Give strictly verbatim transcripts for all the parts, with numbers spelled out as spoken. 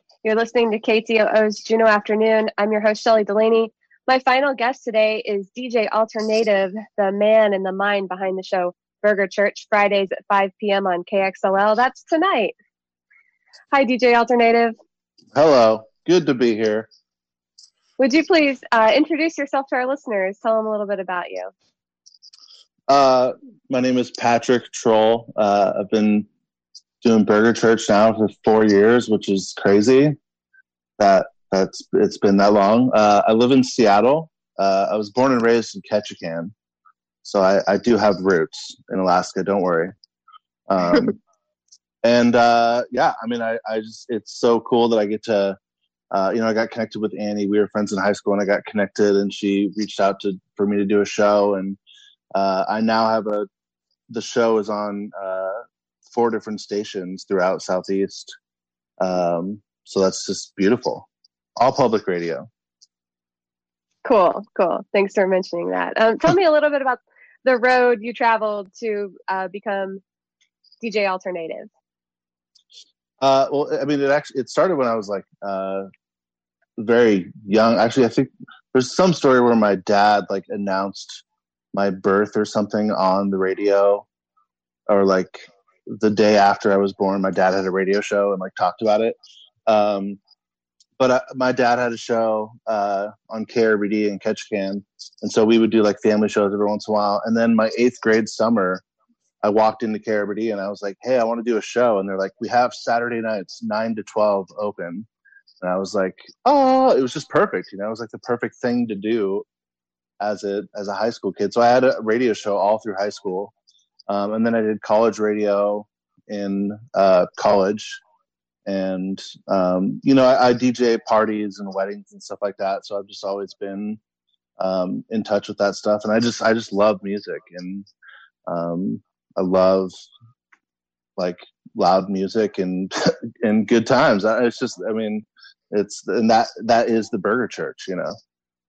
You're listening to K T O O's Juneau Afternoon. I'm your host, Shelley Delaney. My final guest today is D J Alternative, the man and the mind behind the show Burger Church, Fridays at five p.m. on K X L L. That's tonight. Hi, D J Alternative. Hello. Good to be here. Would you please uh, introduce yourself to our listeners? Tell them a little bit about you. Uh, my name is Patrick Troll. Uh, I've been doing Burger Church now for four years, which is crazy. That that's it's been that long. Uh, I live in Seattle. Uh, I was born and raised in Ketchikan, so I, I do have roots in Alaska. Don't worry. Um, and uh, yeah, I mean, I, I just it's so cool that I get to. Uh, you know, I got connected with Annie. We were friends in high school, and I got connected, and she reached out to for me to do a show, and uh, I now have a. The show is on uh, four different stations throughout Southeast, um, so that's just beautiful. All public radio. Cool, cool. Thanks for mentioning that. Um, tell me a little bit about the road you traveled to uh, become D J Alternative. Uh, well, I mean, it actually it started when I was like uh, very young. Actually, I think there's some story where my dad like announced my birth or something on the radio, or like the day after I was born, my dad had a radio show and like talked about it. Um, but I, my dad had a show uh, on K R B D in Ketchikan, and so we would do like family shows every once in a while. And then my eighth grade summer, I walked into K R B D and I was like, "Hey, I want to do a show." And they're like, "We have Saturday nights nine to twelve open." And I was like, "Oh," it was just perfect. You know, it was like the perfect thing to do as a as a high school kid. So I had a radio show all through high school, um, and then I did college radio in uh, college. And, um, you know, I, I D J parties and weddings and stuff like that. So I've just always been um, in touch with that stuff. And I just, I just love music, and um, I love like loud music and, and good times. It's just, I mean, it's, and that, that is the Burger Church, you know?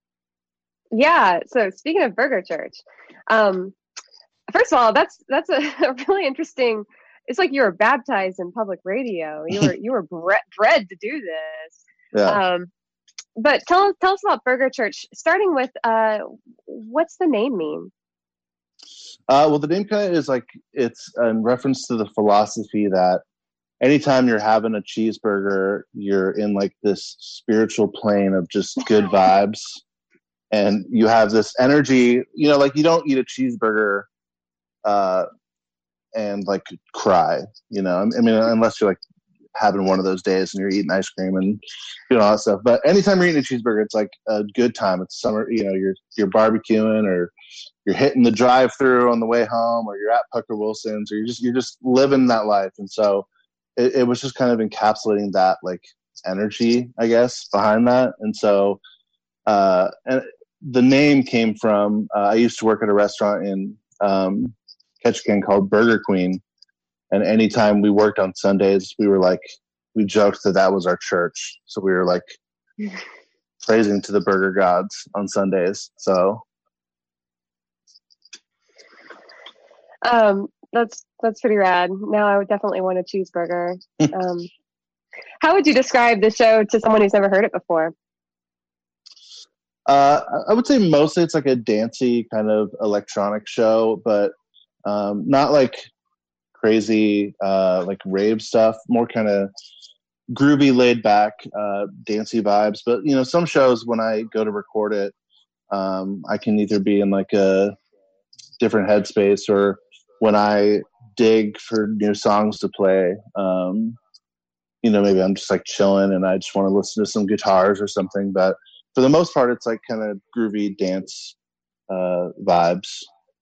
Yeah. So speaking of Burger Church, um, first of all, that's, that's a, a really interesting, it's like you were baptized in public radio. You were you were bred, bred to do this. Yeah. Um, but tell tell us about Burger Church. Starting with, uh, what's the name mean? Uh, well, the name kind of is like it's in reference to the philosophy that anytime you're having a cheeseburger, you're in like this spiritual plane of just good vibes, and you have this energy. You know, like you don't eat a cheeseburger. Uh, and like cry, you know, I mean, unless you're like having one of those days and you're eating ice cream and doing all that stuff. But anytime you're eating a cheeseburger, it's like a good time. It's summer, you know, you're, you're barbecuing, or you're hitting the drive through on the way home, or you're at Pucker Wilson's, or you're just, you're just living that life. And so it, it was just kind of encapsulating that like energy, I guess, behind that. And so, uh, and the name came from, uh, I used to work at a restaurant in, um, Ketchikan called Burger Queen, and anytime we worked on Sundays, we were like, we joked that that was our church, so we were like praising to the burger gods on Sundays. So, um, that's that's pretty rad. Now I would definitely want a cheeseburger. um, how would you describe the show to someone who's never heard it before? Uh, I would say mostly it's like a dancey kind of electronic show, but Um, not like crazy, uh, like rave stuff, more kind of groovy, laid back, uh, dancey vibes. But, you know, some shows when I go to record it, um, I can either be in like a different headspace, or when I dig for new songs to play, um, you know, maybe I'm just like chilling and I just want to listen to some guitars or something. But for the most part, it's like kind of groovy dance, uh, vibes.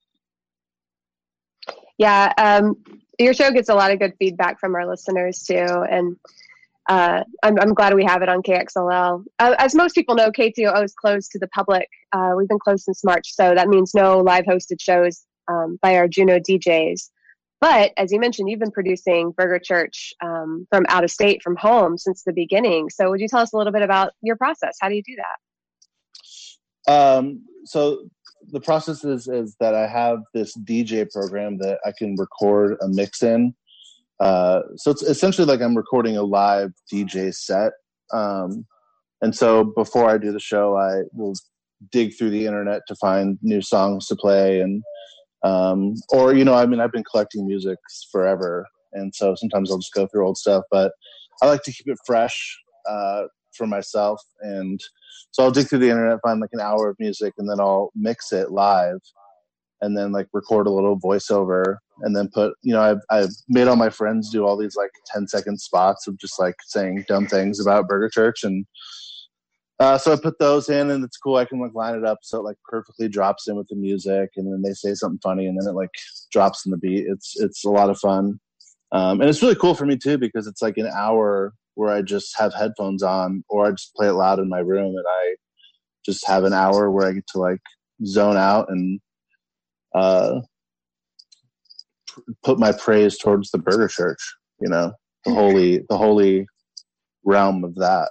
Yeah, um, your show gets a lot of good feedback from our listeners too, and uh, I'm, I'm glad we have it on K X L L. Uh, as most people know, K T O O is closed to the public. Uh, we've been closed since March, so that means no live hosted shows um, by our Juneau D Js. But as you mentioned, you've been producing Burger Church um, from out of state, from home, since the beginning. So would you tell us a little bit about your process? How do you do that? Um, so the process is, is that I have this D J program that I can record a mix in. Uh, so it's essentially like I'm recording a live D J set. Um, and so before I do the show, I will dig through the internet to find new songs to play. And, um, or, you know, I mean, I've been collecting music forever. And so sometimes I'll just go through old stuff, but I like to keep it fresh, uh, for myself. And so I'll dig through the internet, find like an hour of music, and then I'll mix it live and then like record a little voiceover and then put, you know, I've, I've made all my friends do all these like ten second spots of just like saying dumb things about Burger Church. And, uh, so I put those in, and it's cool. I can like line it up so it like perfectly drops in with the music, and then they say something funny, and then it like drops in the beat. It's, it's a lot of fun. Um, and it's really cool for me too, because it's like an hour where I just have headphones on, or I just play it loud in my room, and I just have an hour where I get to like zone out and, uh, put my praise towards the Burger Church, you know, the holy, the holy realm of that.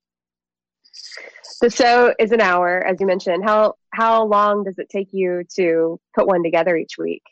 The show is an hour, as you mentioned. How how long does it take you to put one together each week?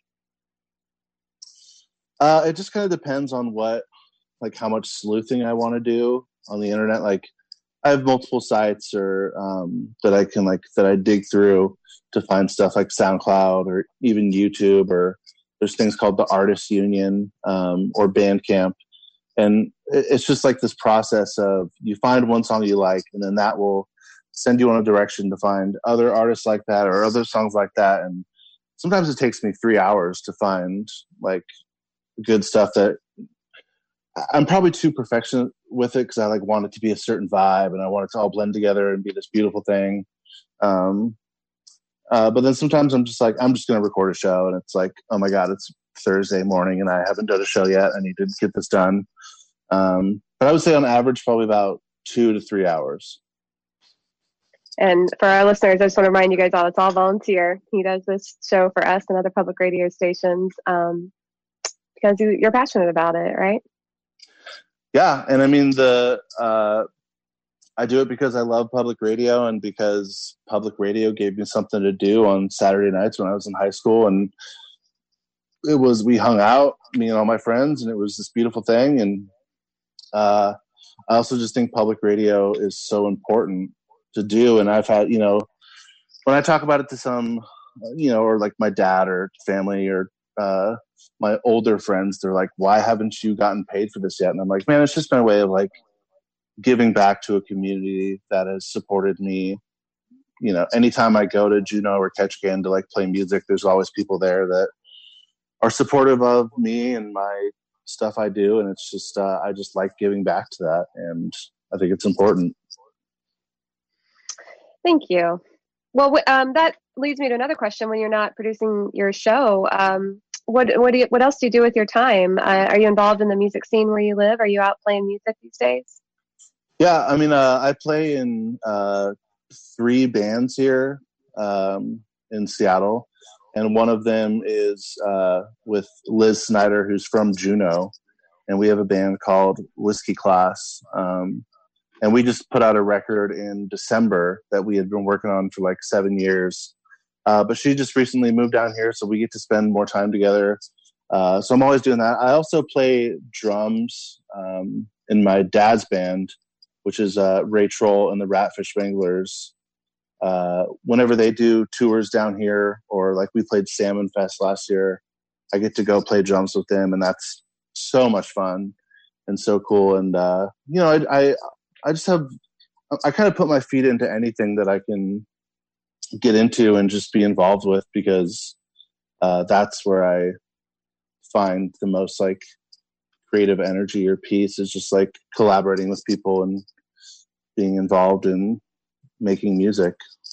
Uh, it just kind of depends on what, like how much sleuthing I want to do on the internet. Like I have multiple sites or um, that I can like that I dig through to find stuff like SoundCloud or even YouTube, or there's things called the Artists Union um, or Bandcamp. And it's just like this process of you find one song you like, and then that will send you on a direction to find other artists like that or other songs like that. And sometimes it takes me three hours to find like good stuff that I'm probably too perfectionist with it, because I like want it to be a certain vibe and I want it to all blend together and be this beautiful thing. Um, uh, but then sometimes I'm just like, I'm just going to record a show, and it's like, oh my God, it's Thursday morning and I haven't done a show yet. I need to get this done. Um, but I would say on average, probably about two to three hours. And for our listeners, I just want to remind you guys all, it's all volunteer. He does this show for us and other public radio stations um, because you, you're passionate about it, right? Yeah. And I mean, the, uh, I do it because I love public radio, and because public radio gave me something to do on Saturday nights when I was in high school. And it was, we hung out, me and all my friends, and it was this beautiful thing. And uh, I also just think public radio is so important to do. And I've had, you know, when I talk about it to some, you know, or like my dad or family or uh, my older friends, they're like, why haven't you gotten paid for this yet? And I'm like, man, it's just my way of like giving back to a community that has supported me. You know, anytime I go to Juneau or Ketchikan to like play music, there's always people there that are supportive of me and my stuff I do. And it's just, uh, I just like giving back to that. And I think it's important. Thank you. Well, um, that leads me to another question. When you're not producing your show, um, what what do you, what else do you do with your time? Uh, are you involved in the music scene where you live? Are you out playing music these days? Yeah, I mean, uh, I play in uh, three bands here um, in Seattle, and one of them is uh, with Liz Snyder, who's from Juneau, and we have a band called Whiskey Class. Um, And we just put out a record in December that we had been working on for like seven years. Uh, but she just recently moved down here, so we get to spend more time together. Uh, so I'm always doing that. I also play drums um, in my dad's band, which is uh, Ray Troll and the Ratfish Wranglers. Uh, whenever they do tours down here, or like we played Salmon Fest last year, I get to go play drums with them, and that's so much fun and so cool. And, uh, you know, I, I I just have, I kind of put my feet into anything that I can get into and just be involved with, because uh, that's where I find the most like creative energy or peace, is just like collaborating with people and being involved in making music.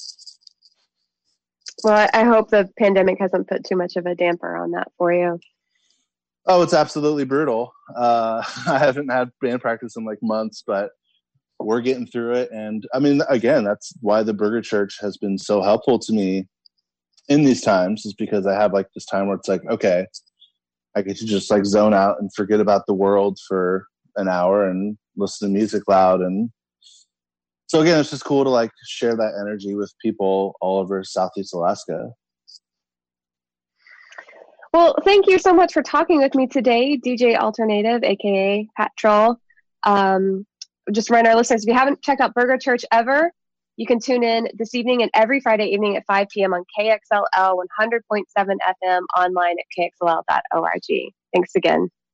Well, I hope the pandemic hasn't put too much of a damper on that for you. Oh, it's absolutely brutal. Uh, I haven't had band practice in like months, but we're getting through it. And I mean, again, that's why the Burger Church has been so helpful to me in these times, is because I have like this time where it's like, okay, I get to just like zone out and forget about the world for an hour and listen to music loud. And so again, it's just cool to like share that energy with people all over Southeast Alaska. Well, thank you so much for talking with me today, D J Alternative, aka Pat Troll. Um, just remind our listeners, if you haven't checked out Burger Church ever, you can tune in this evening and every Friday evening at five p.m. on K X L L one hundred point seven F M, online at K X L L dot org. Thanks again.